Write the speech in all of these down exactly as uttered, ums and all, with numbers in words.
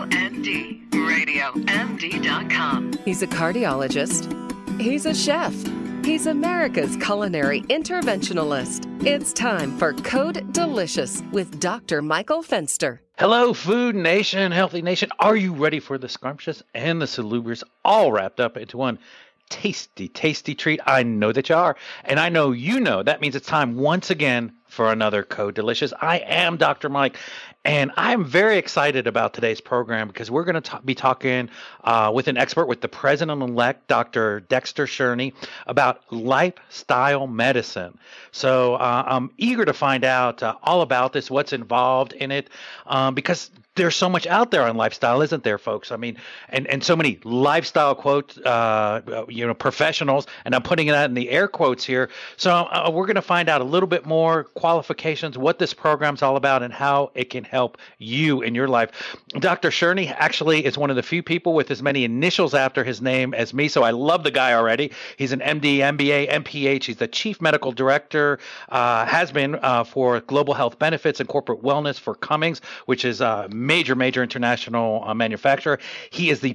N D, radio N D dot com. He's a cardiologist. He's a chef. He's America's culinary interventionalist. It's time for Code Delicious with Doctor Michael Fenster. Hello, Food Nation, Healthy Nation. Are you ready for the scrumptious and the salubrious all wrapped up into one tasty, tasty treat? I know that you are, and I know you know. That means it's time once again for another Code Delicious. I am Doctor Mike, and I'm very excited about today's program because we're going to be talking uh, with an expert, with the president-elect, Doctor Dexter Cherney, about lifestyle medicine. So uh, I'm eager to find out uh, all about this, what's involved in it, um, because there's so much out there on lifestyle, isn't there, folks? I mean, and, and so many lifestyle quote, uh, you know, professionals, and I'm putting that in the air quotes here. So uh, we're going to find out a little bit more qualifications, what this program's all about, and how it can help you in your life. Doctor Cherney actually is one of the few people with as many initials after his name as me, so I love the guy already. He's an M D, M B A, M P H. He's the Chief Medical Director, uh, has been uh, for Global Health Benefits and Corporate Wellness for Cummings, which is a major, major international uh, manufacturer. He is the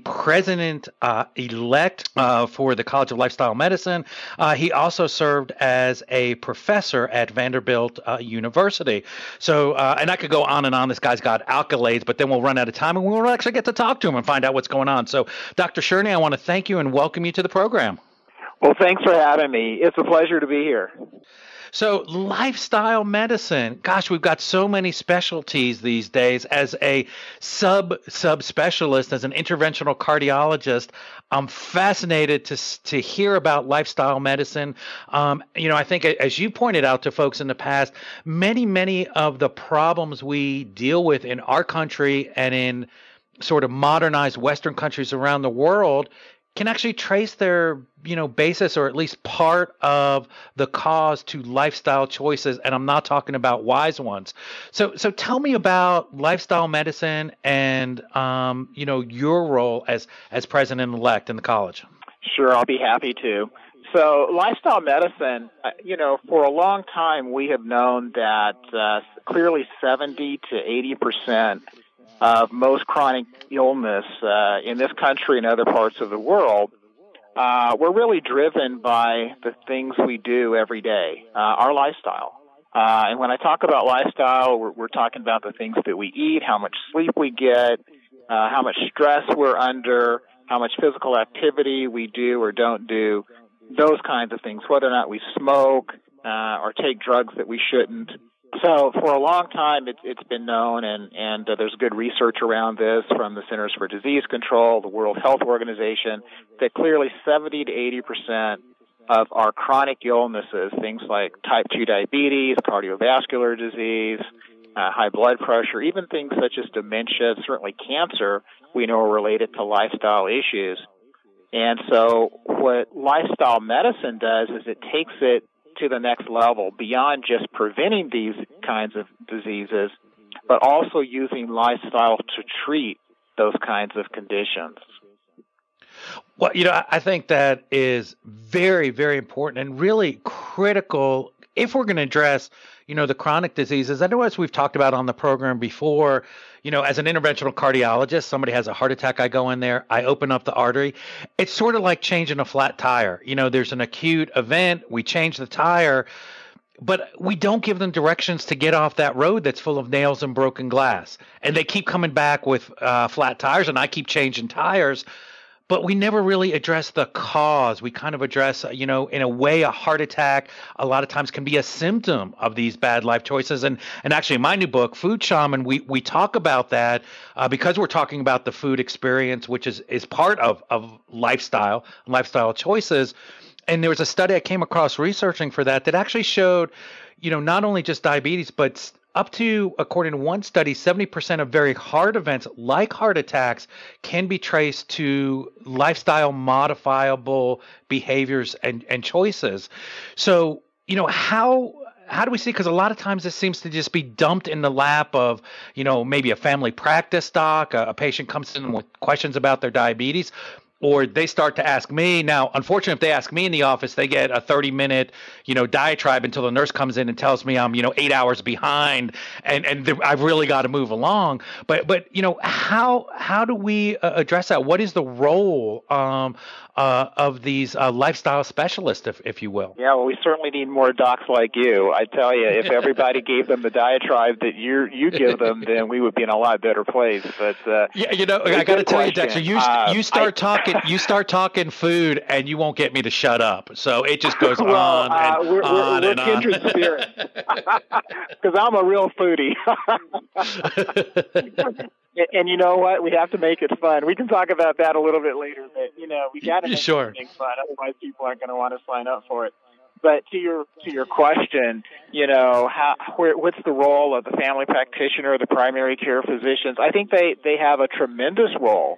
president-elect uh, uh, for the College of Lifestyle Medicine. Uh, he also served as a professor at Vanderbilt uh, University. So, uh, and I could go on and on. This guy's got accolades, but then we'll run out of time and we'll actually get to talk to him and find out what's going on. So, Doctor Cherney, I want to thank you and welcome you to the program. Well, thanks for having me. It's a pleasure to be here. So lifestyle medicine, gosh, we've got so many specialties these days. As a sub subspecialist, as an interventional cardiologist, I'm fascinated to to hear about lifestyle medicine. Um, you know, I think as you pointed out to folks in the past, many, many of the problems we deal with in our country and in sort of modernized Western countries around the world can actually trace their, you know, basis, or at least part of the cause, to lifestyle choices. And I'm not talking about wise ones. So, so tell me about lifestyle medicine and, um, you know, your role as, as president-elect in the college. Sure, I'll be happy to. So lifestyle medicine, uh, you know, for a long time, we have known that uh, clearly seventy to eighty percent of most chronic illness uh, in this country and other parts of the world, uh, we're really driven by the things we do every day, uh, our lifestyle. Uh, and when I talk about lifestyle, we're, we're talking about the things that we eat, how much sleep we get, uh, how much stress we're under, how much physical activity we do or don't do, those kinds of things, whether or not we smoke uh, or take drugs that we shouldn't. So for a long time, it's, it's been known, and, and uh, there's good research around this from the Centers for Disease Control, the World Health Organization, that clearly seventy to eighty percent of our chronic illnesses, things like type two diabetes, cardiovascular disease, uh, high blood pressure, even things such as dementia, certainly cancer, we know are related to lifestyle issues. And so what lifestyle medicine does is it takes it to the next level, beyond just preventing these kinds of diseases, but also using lifestyle to treat those kinds of conditions. Well, you know, I think that is very, very important and really critical if we're going to address, you know, the chronic diseases. I know, as we've talked about on the program before, you know, as an interventional cardiologist, somebody has a heart attack, I go in there, I open up the artery. It's sort of like changing a flat tire. You know, there's an acute event, we change the tire, but we don't give them directions to get off that road that's full of nails and broken glass. And they keep coming back with uh, flat tires, and I keep changing tires. But we never really address the cause. We kind of address, you know, in a way, a heart attack a lot of times can be a symptom of these bad life choices. And and actually, in my new book, Food Shaman, we we talk about that uh, because we're talking about the food experience, which is is part of of lifestyle, lifestyle choices. And there was a study I came across researching for that that actually showed, you know, not only just diabetes, but up to, according to one study, seventy percent of very hard events like heart attacks can be traced to lifestyle modifiable behaviors and, and choices. So, you know, how how do we see, because a lot of times this seems to just be dumped in the lap of, you know, maybe a family practice doc, a, a patient comes in with questions about their diabetes. or they start to ask me. Now, unfortunately, if they ask me in the office, they get a thirty minute, you know, diatribe until the nurse comes in and tells me I'm, you know, eight hours behind, and and th- I've really got to move along. But but you know, how how do we uh, address that? What is the role um, uh, of these uh, lifestyle specialists, if if you will? Yeah, well, we certainly need more docs like you. I tell you, if everybody gave them the diatribe that you you give them, then we would be in a lot better place. But uh, yeah, you know, I got to tell you, Dexter, you uh, you start I, talking you start talking food, and you won't get me to shut up. So it just goes well, on uh, and we're, on we're, and we're on. kindred spirits, because I'm a real foodie. And, and you know what? We have to make it fun. We can talk about that a little bit later. But you know, we got to make sure. things fun. Otherwise, people aren't going to want to sign up for it. But to your to your question, you know, how where, what's the role of the family practitioner, the primary care physicians? I think they they have a tremendous role,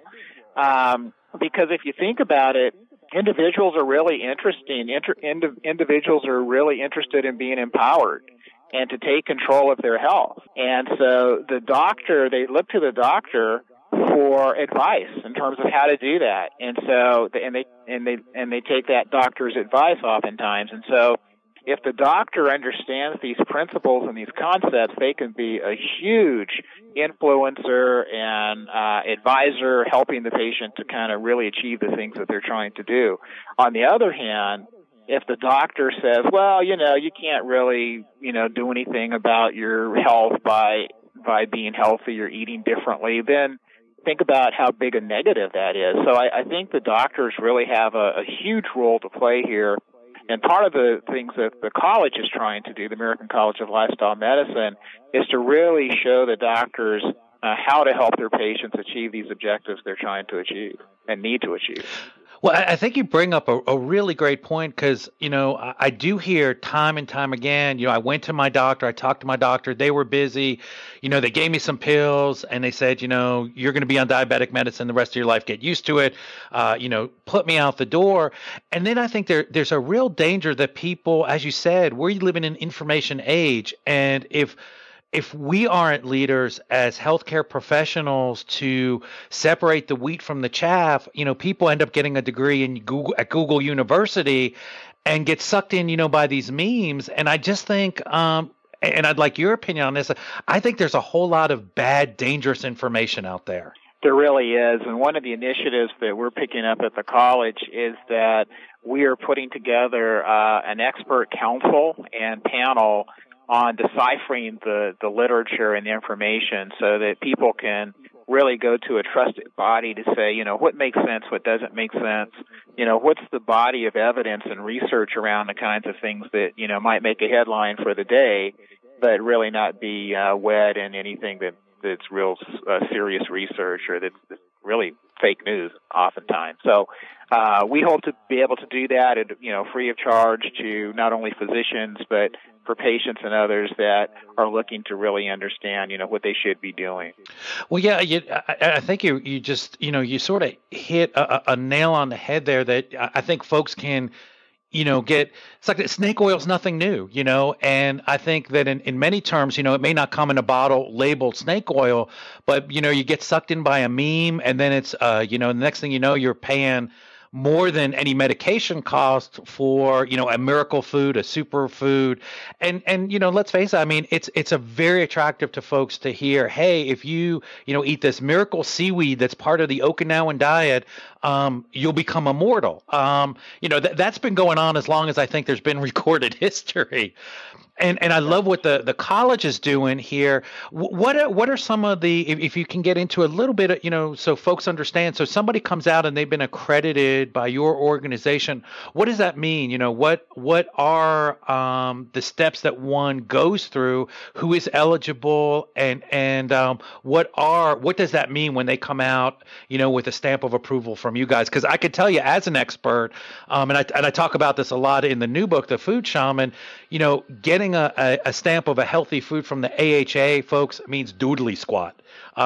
um, because if you think about it, individuals are really interesting. Inter, ind, individuals are really interested in being empowered and to take control of their health. And so the doctor, they look to the doctor for advice in terms of how to do that. And so, and they, and they, and they take that doctor's advice oftentimes. And so if the doctor understands these principles and these concepts, they can be a huge influencer and uh, advisor, helping the patient to kind of really achieve the things that they're trying to do. On the other hand, if the doctor says, well, you know, you can't really, you know, do anything about your health by by being healthy or eating differently, then think about how big a negative that is. So I, I think the doctors really have a, a huge role to play here. And part of the things that the college is trying to do, the American College of Lifestyle Medicine, is to really show the doctors uh, how to help their patients achieve these objectives they're trying to achieve and need to achieve. Well, I think you bring up a, a really great point because, you know, I, I do hear time and time again, you know, I went to my doctor, I talked to my doctor, they were busy, you know, they gave me some pills and they said, you know, you're going to be on diabetic medicine the rest of your life, get used to it, uh, you know, put me out the door. And then I think there there's a real danger that people, as you said, we live in an information age. And if If we aren't leaders as healthcare professionals to separate the wheat from the chaff, you know, people end up getting a degree in Google at Google University and get sucked in, you know, by these memes. And I just think, um, and I'd like your opinion on this, I think there's a whole lot of bad, dangerous information out there. There really is. And one of the initiatives that we're picking up at the college is that we are putting together uh, an expert council and panel on deciphering the, the literature and the information so that people can really go to a trusted body to say, you know, what makes sense, what doesn't make sense, you know, what's the body of evidence and research around the kinds of things that, you know, might make a headline for the day, but really not be uh, wed in anything that, that's real uh, serious research or that's, that's really fake news oftentimes. So uh, we hope to be able to do that at, you know, free of charge to not only physicians, but for patients and others that are looking to really understand, you know, what they should be doing. Well, yeah, you, I, I think you you just, you know, you sort of hit a, a nail on the head there that I think folks can, you know, get, it's like snake oil is nothing new, you know, and I think that in, in many terms, you know, it may not come in a bottle labeled snake oil, but, you know, you get sucked in by a meme and then it's, uh, you know, the next thing you know, you're paying more than any medication cost for, you know, a miracle food, a superfood. And, and, you know, let's face it, I mean, it's, it's a very attractive to folks to hear, hey, if you, you know, eat this miracle seaweed that's part of the Okinawan diet, um, you'll become immortal. Um, you know, th- that's been going on as long as I think there's been recorded history. And and I love what the, the college is doing here. What are, what are some of the, if, if you can get into a little bit, of, you know, so folks understand, so somebody comes out and they've been accredited by your organization. What does that mean? You know, what what are um, the steps that one goes through? Who is eligible? And and um, what are what does that mean when they come out, you know, with a stamp of approval from you guys? Because I could tell you as an expert, um, and I and I talk about this a lot in the new book, The Food Shaman, you know, getting A, a, a stamp of a healthy food from the A H A, folks, means doodly squat.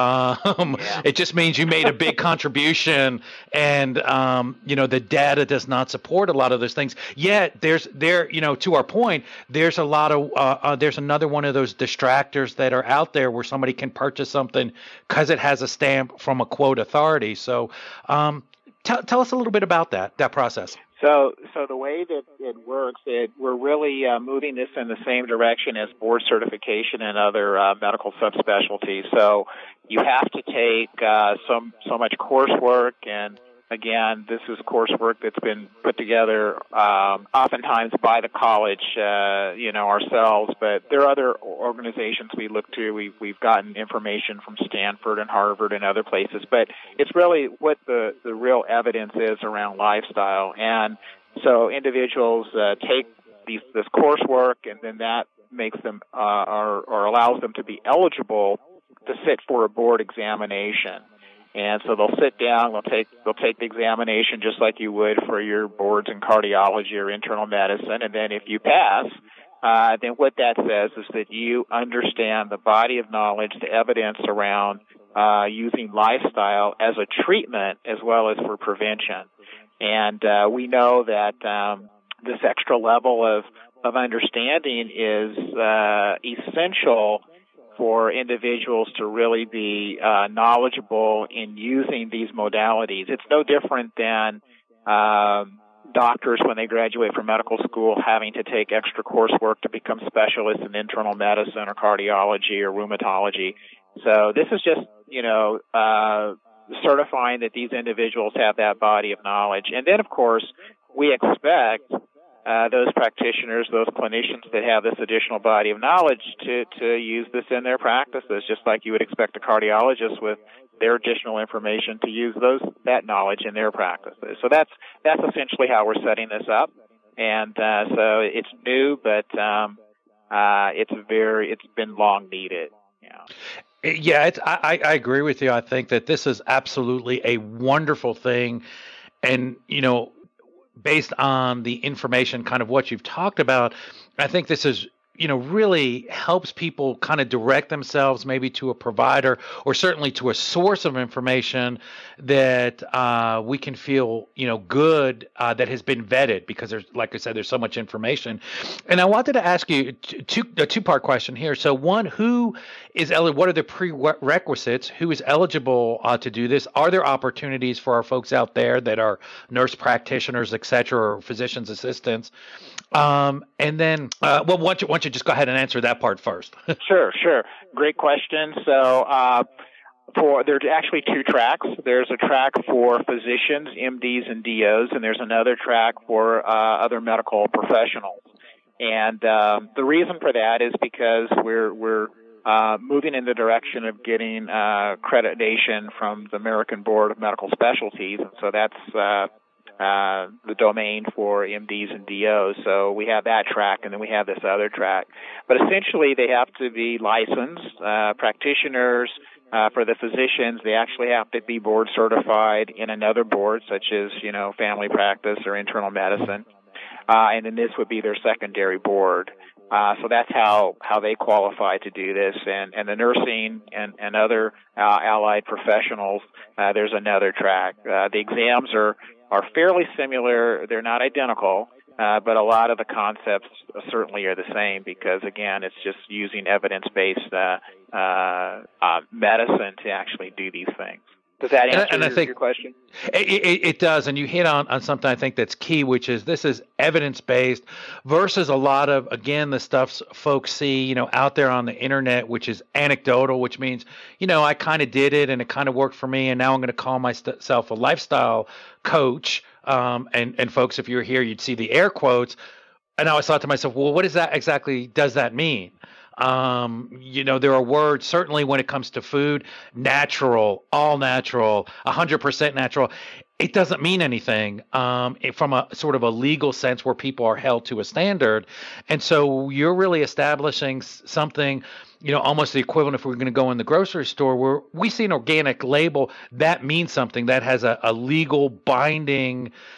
Um, yeah. It just means you made a big contribution, and um, you know the data does not support a lot of those things. Yet there's there, you know, to our point, there's a lot of uh, uh, there's another one of those distractors that are out there where somebody can purchase something because it has a stamp from a quote authority. So. Um, tell tell us a little bit about that that process. So, so the way that it works, it, we're really uh, moving this in the same direction as board certification and other uh, medical subspecialties. So, you have to take uh, some so much coursework, and again, this is coursework that's been put together um, oftentimes by the college, uh, you know, ourselves. But there are other organizations we look to. We've we've gotten information from Stanford and Harvard and other places. But it's really what the the real evidence is around lifestyle. And so individuals uh, take these this coursework, and then that makes them uh, or, or allows them to be eligible to sit for a board examination. And so they'll sit down, they'll take they'll take the examination just like you would for your boards in cardiology or internal medicine. And then if you pass, uh, then what that says is that you understand the body of knowledge, the evidence around uh, using lifestyle as a treatment as well as for prevention. And uh, we know that um, this extra level of, of understanding is uh, essential for individuals to really be uh, knowledgeable in using these modalities. It's no different than um, doctors when they graduate from medical school having to take extra coursework to become specialists in internal medicine or cardiology or rheumatology. So this is just, you know, uh, certifying that these individuals have that body of knowledge. And then, of course, we expect Uh, those practitioners, those clinicians that have this additional body of knowledge to, to use this in their practices, just like you would expect a cardiologist with their additional information to use those that knowledge in their practices. So that's that's essentially how we're setting this up, and uh, so it's new, but um, uh, it's very it's been long needed. Yeah. Yeah, it's, I, I agree with you. I think that this is absolutely a wonderful thing, and you know, based on the information, kind of what you've talked about, I think this is, you know, really helps people kind of direct themselves maybe to a provider or certainly to a source of information that uh, we can feel, you know, good uh, that has been vetted, because there's, like I said, there's so much information. And I wanted to ask you two, a two-part question here. So one, who is eligible? What are the prerequisites? Who is eligible uh, to do this? Are there opportunities for our folks out there that are nurse practitioners, et cetera, or physician's assistants? Um, and then, uh, well, why don't, you, why don't you just go ahead and answer that part first? Sure, sure. Great question. So, uh, for there's actually two tracks. There's a track for physicians, M Ds and D Os, and there's another track for uh, other medical professionals. And um, the reason for that is because we're we're uh, moving in the direction of getting uh, accreditation from the American Board of Medical Specialties, and so that's uh, Uh, the domain for M Ds and D Os. So we have that track, and then we have this other track. But essentially, they have to be licensed uh, practitioners. Uh, for the physicians, they actually have to be board certified in another board, such as, you know, family practice or internal medicine. Uh, and then this would be their secondary board. Uh, so that's how, how they qualify to do this. And, and the nursing and, and other uh, allied professionals, uh, there's another track. Uh, the exams are are fairly similar. They're not identical, uh, but a lot of the concepts certainly are the same, because, again, it's just using evidence-based uh, uh, uh, medicine to actually do these things. Does that answer and, and your, I think your question? It, it, it does, and you hit on, on something I think that's key, which is this is evidence-based versus a lot of, again, the stuff folks see, you know, out there on the internet, which is anecdotal, which means, you know, I kind of did it and it kind of worked for me, and now I'm going to call myself a lifestyle coach. Um, and, and folks, if you were here, you'd see the air quotes. And I always thought to myself, well, what is that exactly does that mean? Um, you know, there are words, certainly when it comes to food, natural, all natural, one hundred percent natural. It doesn't mean anything um, from a sort of a legal sense where people are held to a standard. And so you're really establishing something, you know, almost the equivalent if we're going to go in the grocery store where we see an organic label, that means something that has a, a legal binding,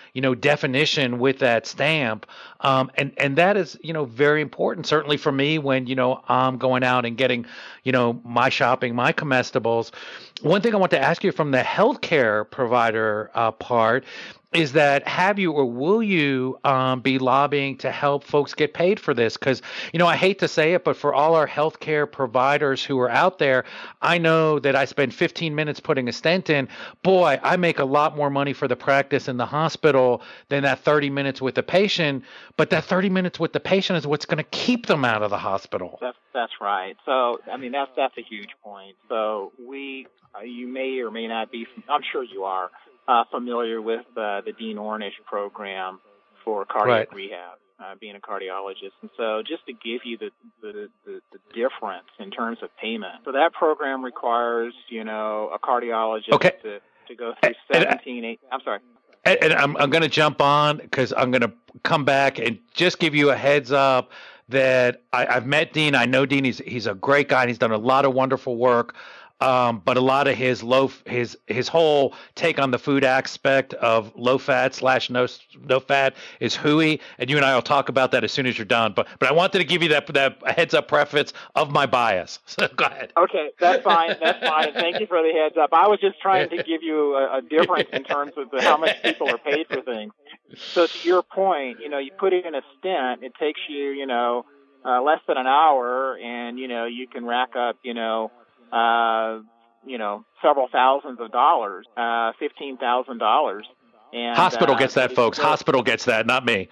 you know, definition with that stamp. Um, and, and that is, you know, very important, certainly for me when, you know, I'm going out and getting, you know, my shopping, my comestibles. One thing I want to ask you from the healthcare provider uh, part is that have you or will you um, be lobbying to help folks get paid for this? Because, you know, I hate to say it, but for all our healthcare providers who are out there, I know that I spend fifteen minutes putting a stent in. Boy, I make a lot more money for the practice in the hospital than that thirty minutes with the patient. But that thirty minutes with the patient is what's going to keep them out of the hospital. That's, that's right. So, I mean, that's, that's a huge point. So we, uh, you may or may not be, I'm sure you are, Uh, familiar with uh, the Dean Ornish program for cardiac right. rehab, uh, being a cardiologist. And so just to give you the, the, the, the difference in terms of payment. So that program requires, you know, a cardiologist okay. to, to go through seventeen, eight, I'm sorry. And, and I'm, I'm going to jump on because I'm going to come back and just give you a heads up that I, I've met Dean. I know Dean. He's, he's a great guy. And he's done a lot of wonderful work. Um, but a lot of his low, his his whole take on the food aspect of low fat slash no no fat is hooey, and you and I will talk about that as soon as you're done. But but I wanted to give you that that heads up preface of my bias. So go ahead. Okay, that's fine. That's fine. Thank you for the heads up. I was just trying to give you a, a difference in terms of the, how much people are paid for things. So to your point, you know, you put it in a stent. It takes you, you know, uh, less than an hour, and you know you can rack up, you know. Uh, you know, several thousands of dollars, uh, fifteen thousand dollars. And hospital uh, gets that, folks. Still, hospital gets that, not me.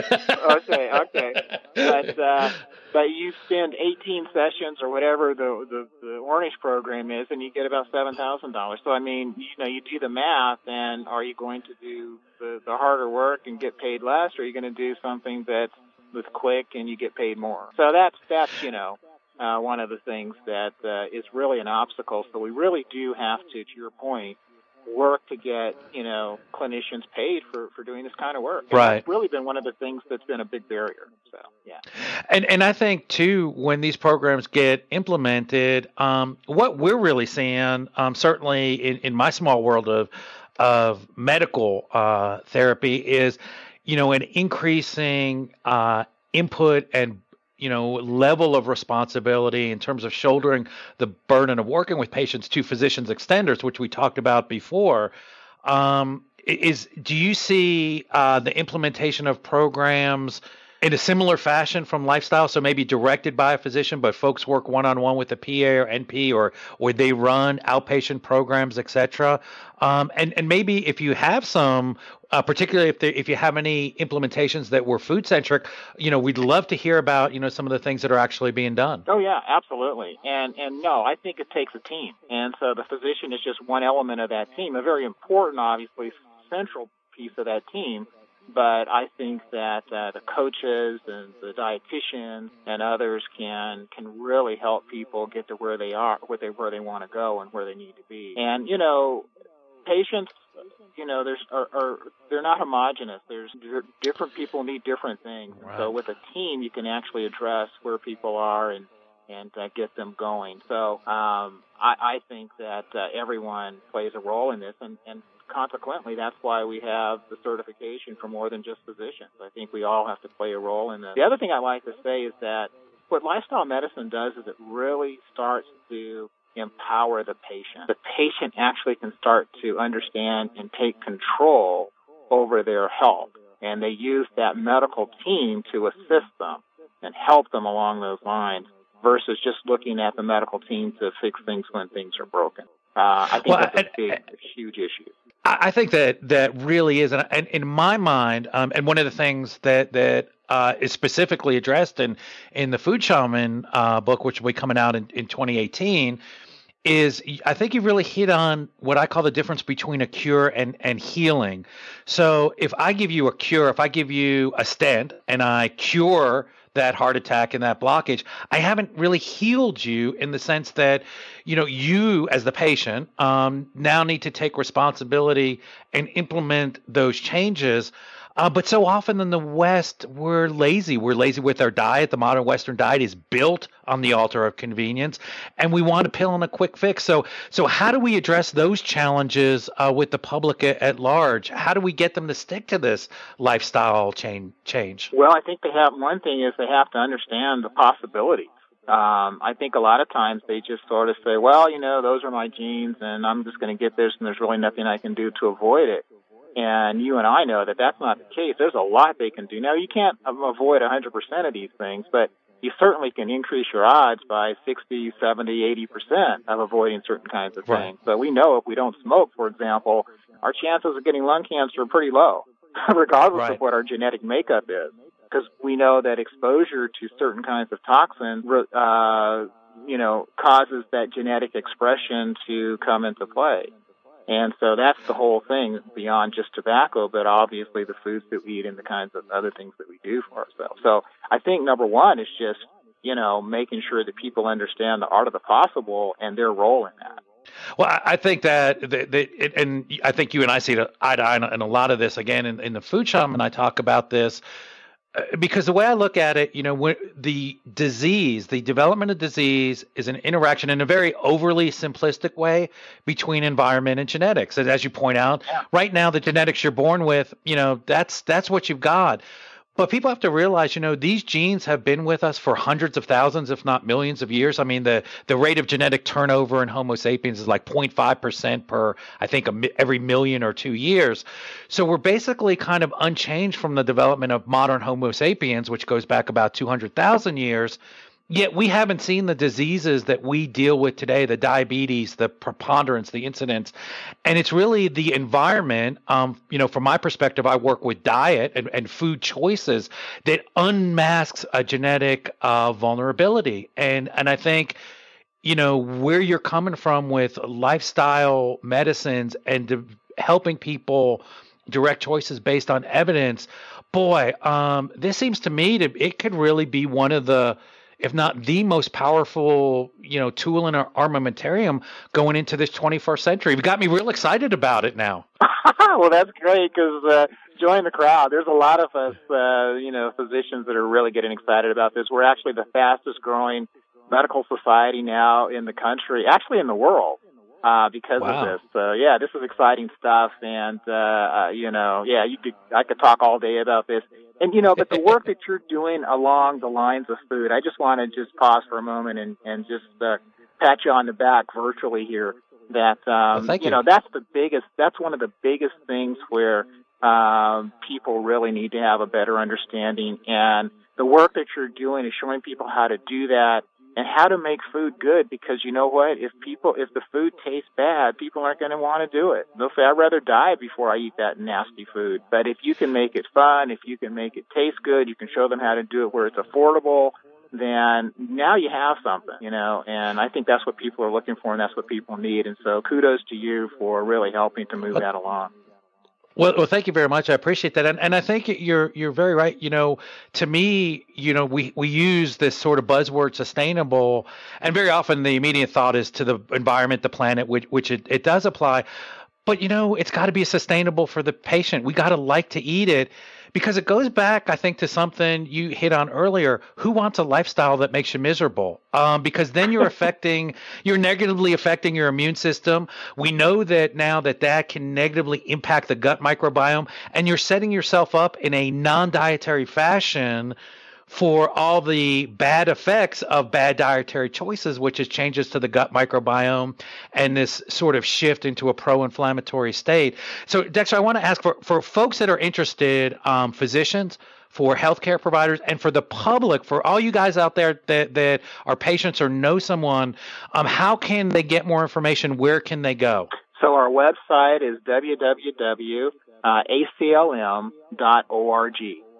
okay, okay. But uh, but you spend eighteen sessions or whatever the the, the Ornish program is, and you get about seven thousand dollars. So I mean, you know, you do the math, and are you going to do the, the harder work and get paid less, or are you going to do something that's that's quick and you get paid more? So that's that's you know. Uh, one of the things that uh, is really an obstacle. So we really do have to, to your point, work to get, you know, clinicians paid for, for doing this kind of work. And right. That's really been one of the things that's been a big barrier. So, yeah. And and I think, too, when these programs get implemented, um, what we're really seeing, um, certainly in, in my small world of, of medical uh, therapy is, you know, an increasing uh, input and you know, level of responsibility in terms of shouldering the burden of working with patients to physicians extenders, which we talked about before. Um, is do you see uh, the implementation of programs in a similar fashion from Lifestyle? So maybe directed by a physician, but folks work one-on-one with a P A or N P, or or they run outpatient programs, et cetera. Um, and and maybe if you have some, uh, particularly if there, if you have any implementations that were food-centric, you know, we'd love to hear about, you know, some of the things that are actually being done. Oh yeah, absolutely. And and no, I think it takes a team, and so the physician is just one element of that team, a very important, obviously, central piece of that team. But I think that uh, the coaches and the dietitians and others can can really help people get to where they are, where they where they want to go, and where they need to be. And you know, patients, you know, there's are, are they're not homogenous. There's different people need different things. Right. So with a team, you can actually address where people are and and uh, get them going. So um, I, I think that uh, everyone plays a role in this, and and. Consequently, that's why we have the certification for more than just physicians. I think we all have to play a role in this. The other thing I like to say is that what lifestyle medicine does is it really starts to empower the patient. The patient actually can start to understand and take control over their health, and they use that medical team to assist them and help them along those lines versus just looking at the medical team to fix things when things are broken. Uh, I think well, that's a big, a huge issue. I think that that really is, and in my mind, um, and one of the things that that uh, is specifically addressed in in the Food Shaman uh, book, which will be coming out in, in twenty eighteen, is I think you really hit on what I call the difference between a cure and and healing. So if I give you a cure, if I give you a stent and I cure that heart attack and that blockage, I haven't really healed you in the sense that, you know, you as the patient um, now need to take responsibility and implement those changes. Uh, but so often in the West, we're lazy. We're lazy with our diet. The modern Western diet is built on the altar of convenience, and we want a pill and a quick fix. So, so how do we address those challenges uh, with the public at, at large? How do we get them to stick to this lifestyle chain change? Well, I think they have one thing is they have to understand the possibilities. Um, I think a lot of times they just sort of say, well, you know, those are my genes and I'm just going to get this and there's really nothing I can do to avoid it. And you and I know that that's not the case. There's a lot they can do. Now, you can't avoid one hundred percent of these things, but you certainly can increase your odds by sixty, seventy, eighty percent of avoiding certain kinds of Right. things. So we know if we don't smoke, for example, our chances of getting lung cancer are pretty low, regardless Right. of what our genetic makeup is. Because we know that exposure to certain kinds of toxins, uh, you know, causes that genetic expression to come into play. And so that's the whole thing beyond just tobacco, but obviously the foods that we eat and the kinds of other things that we do for ourselves. So I think number one is just, you know, making sure that people understand the art of the possible and their role in that. Well, I I think that, that, that it, and I think you and I see the eye to eye in a lot of this. Again, in, in the Food Shaman, I talk about this. Uh, Because the way I look at it, you know, when the disease, the development of disease is an interaction in a very overly simplistic way between environment and genetics. And as you point out, Yeah. right now, the genetics you're born with, you know, that's that's what you've got. But people have to realize, you know, these genes have been with us for hundreds of thousands, if not millions of years. I mean, the, the rate of genetic turnover in Homo sapiens is like zero point five percent per, I think, a, mi- every million or two years. So we're basically kind of unchanged from the development of modern Homo sapiens, which goes back about two hundred thousand years. Yet we haven't seen the diseases that we deal with today, the diabetes, the preponderance, the incidence. And it's really the environment, um, you know, from my perspective, I work with diet and, and food choices that unmasks a genetic uh, vulnerability. And, and I think, you know, where you're coming from with lifestyle medicines and de- helping people direct choices based on evidence, boy, um, this seems to me to it could really be one of the, if not the most powerful, you know, tool in our armamentarium going into this twenty-first century. You've got me real excited about it now. Well, that's great because uh, join the crowd. There's a lot of us, uh, you know, physicians that are really getting excited about this. We're actually the fastest growing medical society now in the country, actually in the world, uh, because Wow. of this. So, yeah, this is exciting stuff. And, uh, uh, you know, yeah, you could I could talk all day about this. And, you know, but the work that you're doing along the lines of food, I just want to just pause for a moment and, and just uh, pat you on the back virtually here. That, um, Well, thank you you. know, that's the biggest, that's one of the biggest things where um, people really need to have a better understanding. And the work that you're doing is showing people how to do that and how to make food good, because you know what? If people, if the food tastes bad, people aren't going to want to do it. They'll say, I'd rather die before I eat that nasty food. But if you can make it fun, if you can make it taste good, you can show them how to do it where it's affordable, then now you have something, you know, and I think that's what people are looking for and that's what people need. And so kudos to you for really helping to move that along. Well, well, thank you very much. I appreciate that, and and I think you're you're very right. You know, to me, you know, we we use this sort of buzzword sustainable, and very often the immediate thought is to the environment, the planet, which which it, it does apply. But you know, it's got to be sustainable for the patient. We got to like to eat it. Because it goes back, I think, to something you hit on earlier. Who wants a lifestyle that makes you miserable? Um, because then you're affecting, you're negatively affecting your immune system. We know that now that that can negatively impact the gut microbiome, and you're setting yourself up in a non-dietary fashion for all the bad effects of bad dietary choices, which is changes to the gut microbiome and this sort of shift into a pro-inflammatory state. So, Dexter, I want to ask for, for folks that are interested, um, physicians, for healthcare providers, and for the public, for all you guys out there that, that are patients or know someone, um, how can they get more information? Where can they go? So our website is w w w dot a c l m dot org.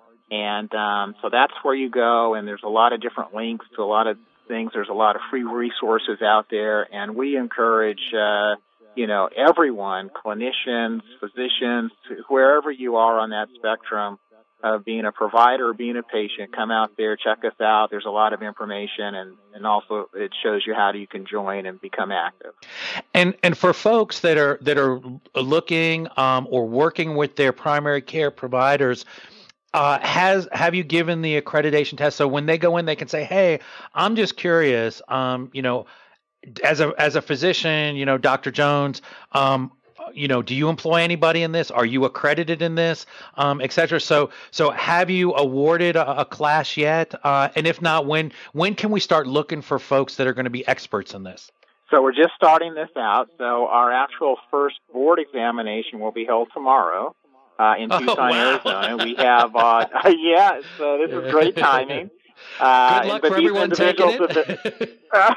And um, so that's where you go, and there's a lot of different links to a lot of things. There's a lot of free resources out there, and we encourage, uh, you know, everyone, clinicians, physicians, wherever you are on that spectrum of being a provider or being a patient, come out there, check us out. There's a lot of information, and, and also it shows you how you can join and become active. And and for folks that are that are looking um, or working with their primary care providers, Uh, has have you given the accreditation test so when they go in, they can say, "Hey, I'm just curious. Um, you know, as a as a physician, you know, Doctor Jones, um, you know, do you employ anybody in this? Are you accredited in this, um, et cetera?" So, so have you awarded a, a class yet? Uh, and if not, when when can we start looking for folks that are going to be experts in this? So we're just starting this out. So our actual first board examination will be held tomorrow. Uh, in Tucson, oh, wow. Arizona. We have, uh, yeah, so this is great timing. Uh, Good luck for everyone taking it. Been, uh,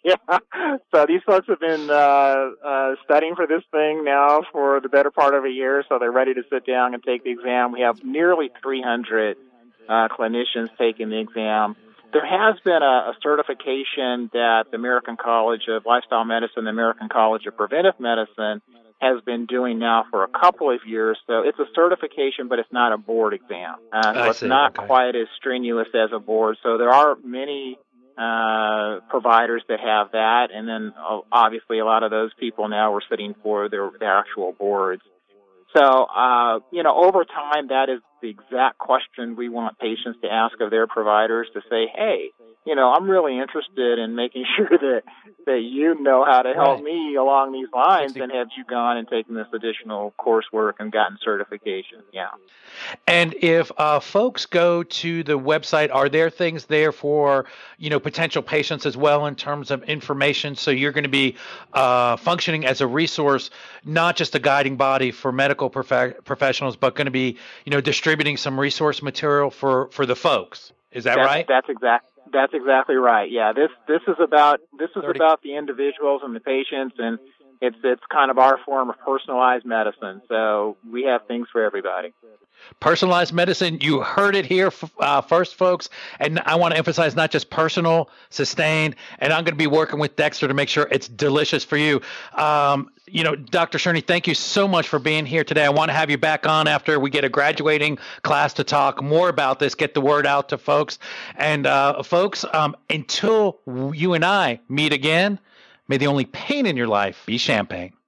yeah, so these folks have been uh, uh, studying for this thing now for the better part of a year, so they're ready to sit down and take the exam. We have nearly three hundred uh, clinicians taking the exam. There has been a, a certification that the American College of Lifestyle Medicine, the American College of Preventive Medicine, has been doing now for a couple of years. So it's a certification, but it's not a board exam. Uh, so I it's see. not Okay. quite as strenuous as a board. So there are many uh, providers that have that, and then uh, obviously a lot of those people now are sitting for their, their actual boards. So, uh, you know, over time, that is the exact question we want patients to ask of their providers, to say, hey, you know, I'm really interested in making sure that, that you know how to help Right. me along these lines, and have you gone and taken this additional coursework and gotten certification? Yeah. And if uh, folks go to the website, are there things there for, you know, potential patients as well in terms of information? So you're going to be uh, functioning as a resource, not just a guiding body for medical prof- professionals, but going to be, you know, distributing some resource material for, for the folks. Is that that's, right? That's exact. That's exactly right. Yeah. This this is about this is thirty about the individuals and the patients, and it's it's kind of our form of personalized medicine. So we have things for everybody. Personalized medicine, you heard it here uh, first, folks. And I want to emphasize not just personal, sustained, and I'm going to be working with Dexter to make sure it's delicious for you. Um, you know, Doctor Cherney, thank you so much for being here today. I want to have you back on after we get a graduating class to talk more about this, get the word out to folks. And uh, folks, um, until you and I meet again, may the only pain in your life be champagne.